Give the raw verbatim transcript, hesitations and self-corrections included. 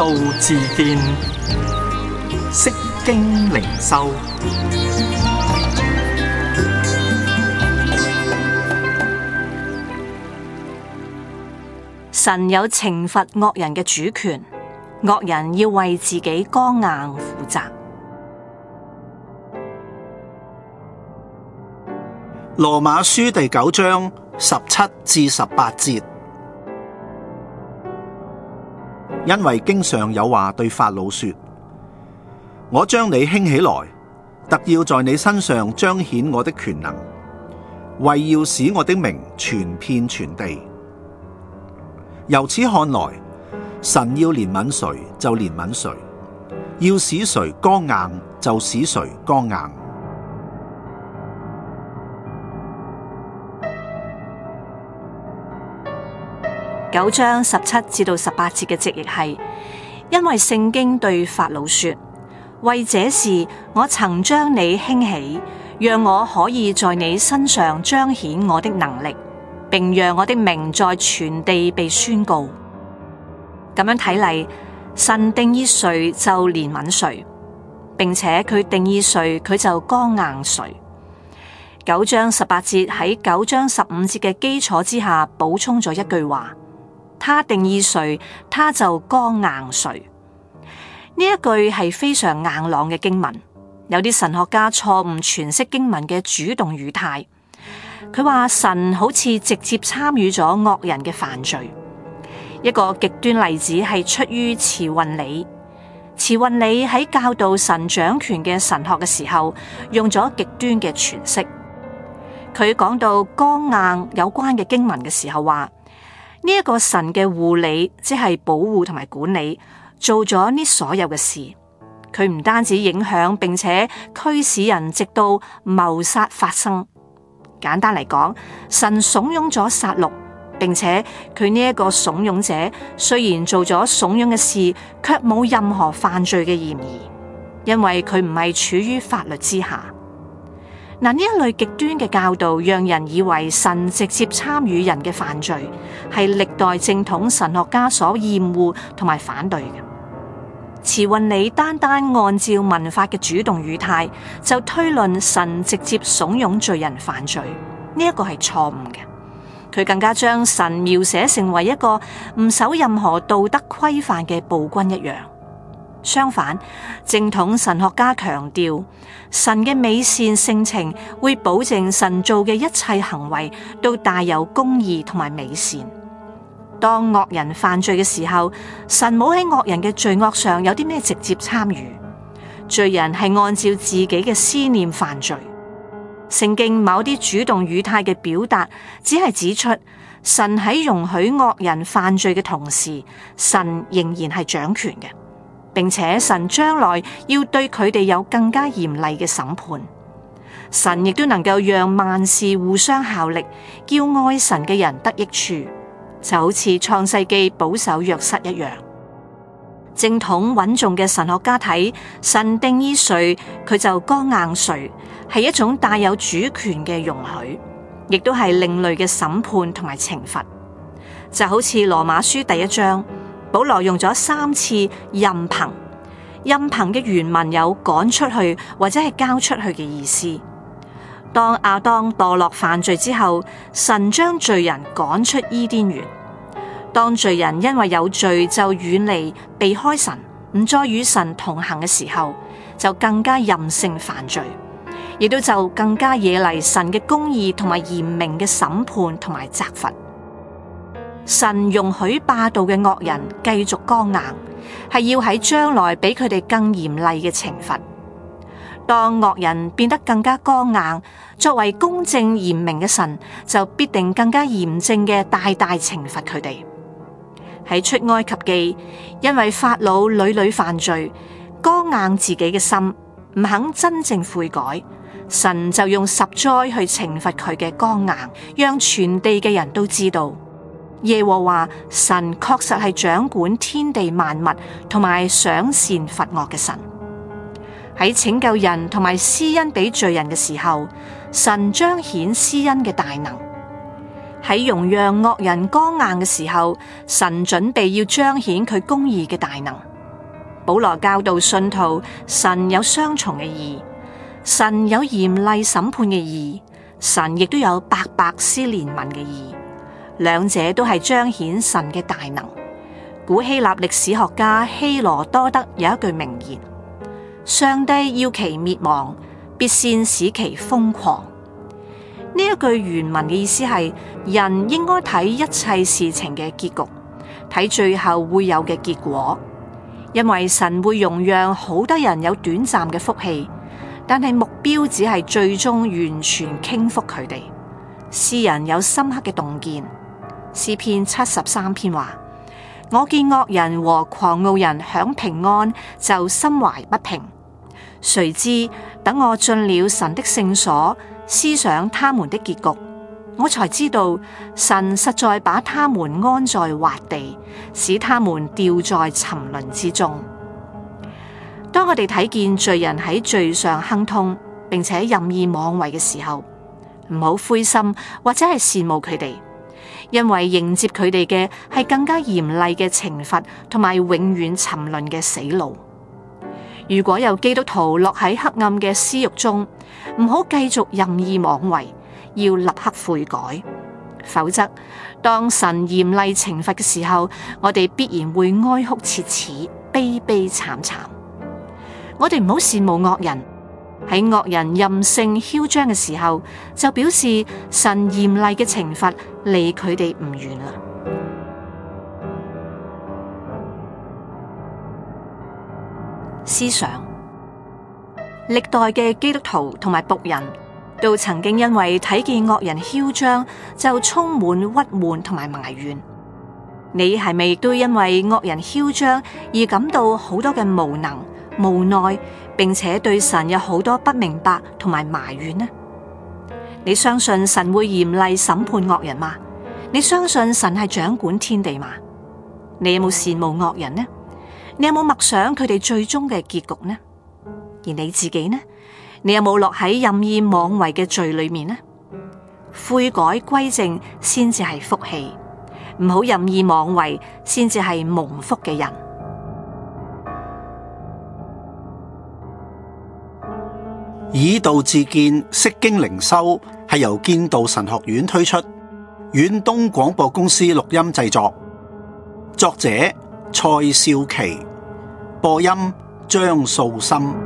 道自見，釋經靈修。 神有懲罰惡人嘅主權，惡人要為自己剛硬負責。 羅馬書第九章十七至十八節，因為經上有話對法老說：我將你興起來，特要在你身上彰顯我的權能，為要使我的名傳遍全地。由此看來，神要憐憫誰就憐憫誰，要使誰剛硬就使誰剛硬。 九章十七至到十八節嘅直譯係：因為聖經對法老說，為這事我曾將你興起，讓我可以在你身上彰顯我的能力，並讓我的名在全地被宣告。咁樣睇嚟，神定義誰就憐憫誰，並且佢定義誰佢就剛硬誰。九章十八節喺九章十五節嘅基礎之下補充咗一句話：他定義誰，他就剛硬誰。呢一句係非常硬朗嘅經文。有啲神學家錯誤詮釋經文嘅主動語態。佢話神好似直接參與咗惡人嘅犯罪。一個極端例子係出於慈運理。慈運理喺教導神掌權嘅神學嘅時候，用咗極端嘅詮釋。佢講到剛硬有關嘅經文嘅時候話：呢一個神嘅護理，即係保護同埋管理，做咗呢所有嘅事。佢唔單止影響，並且驅使人直到謀殺發生。簡單嚟講，神慫恿咗殺戮，並且佢呢一個慫恿者雖然做咗慫恿嘅事，卻冇任何犯罪嘅嫌疑，因為佢唔係處於法律之下。嗱，呢一類極端嘅教導，讓人以為神直接參與人嘅犯罪，係歷代正統神學家所厭惡同埋反對嘅。慈運理單單按照文法嘅主動語態，就推論神直接慫恿罪人犯罪，呢一個係錯誤嘅。佢更加將神描寫成為一個唔守任何道德規範嘅暴君一樣。相反，正統神學家強調，神嘅美善性情會保證神做嘅一切行為都帶有公義同埋美善。當惡人犯罪嘅時候，神冇喺惡人嘅罪惡上有啲咩直接參與，罪人係按照自己嘅思念犯罪。聖經某啲主動語態嘅表達，只係指出神喺容許惡人犯罪嘅同時，神仍然係掌權嘅，並且神將來要對佢哋有更加嚴厲嘅審判。神亦都能夠讓萬事互相效力，叫愛神嘅人得益處。就好似創世記保守約瑟一樣。正統穩重嘅神學家睇神定義誰，佢就剛硬誰，係一種帶有主權嘅容許，亦都係另類嘅審判同埋懲罰。就好似羅馬書第一章，保羅用咗三次任憑，任憑嘅原文有趕出去或者係交出去嘅意思。當亞當墮落犯罪之後，神將罪人趕出伊甸園。當罪人因為有罪就遠離避開神，唔再與神同行嘅時候，就更加任性犯罪，亦都就更加惹嚟神嘅公義同埋嚴明嘅審判同埋責罰。神容許霸道嘅惡人繼續剛硬，係要喺將來俾佢哋更嚴厲嘅懲罰。當惡人變得更加剛硬，作為公正嚴明嘅神，就必定更加嚴正嘅大大懲罰佢哋。喺出埃及記，因為法老屢屢犯罪，剛硬自己嘅心，唔肯真正悔改，神就用十災去懲罰佢嘅剛硬，讓全地嘅人都知道耶和華神確實係掌管天地萬物同埋賞善罰惡嘅神。喺拯救人同埋施恩俾罪人嘅時候，神彰顯施恩嘅大能；喺容讓惡人剛硬嘅時候，神準備要彰顯佢公義嘅大能。 保羅教導信徒，神有雙重嘅義，神有嚴厲審判嘅義，神亦都有白白施憐憫嘅義，兩者都係彰顯神嘅大能。古希臘歷史學家希羅多德有一句名言：上帝要其滅亡，必先使其瘋狂。呢一句原文嘅意思係，人應該睇一切事情嘅結局，睇最後會有嘅結果。因為神會容讓好多人有短暫嘅福氣，但係目標只係最終完全傾覆佢哋。詩人有深刻嘅洞見，詩篇七十三篇話：我見惡人和狂傲人享平安，就心懷不平。誰知等我進了神的聖所，思想他們的結局，我才知道神實在把他們安在滑地，使他們掉在沉淪之中。當我哋睇見罪人喺罪上亨通，並且任意妄為嘅時候，唔好灰心或者係羨慕佢哋，因為迎接佢哋嘅係更加嚴厲嘅懲罰同埋永遠沉淪嘅死路。如果有基督徒落喺黑暗嘅私欲中，唔好繼續任意妄為，要立刻悔改，否則當神嚴厲懲罰嘅時候，我哋必然會哀哭切齒、悲悲慘慘。我哋唔好羨慕惡人，喺惡人任性囂張嘅時候，就表示神嚴厲嘅懲罰離佢哋唔遠啦。思想，歷代嘅基督徒同埋僕人都曾經因為睇見惡人囂張，就充滿鬱悶同埋埋怨。你係咪亦都因為惡人囂張而感到好多嘅無能、無奈，並且對神有好多不明白同埋埋怨呢？你相信神會嚴厲審判惡人嗎？你相信神係掌管天地嗎？你有冇羨慕惡人呢？你有冇默想佢哋最終嘅結局呢？而你自己呢？你有冇落喺任意妄為嘅罪裏面呢？悔改歸正先至係福氣，唔好任意妄為先至係蒙福嘅人。 以道自見，釋經靈修係由建道神學院推出，遠東廣播公司錄音製作，作者蔡少琪，播音張素心。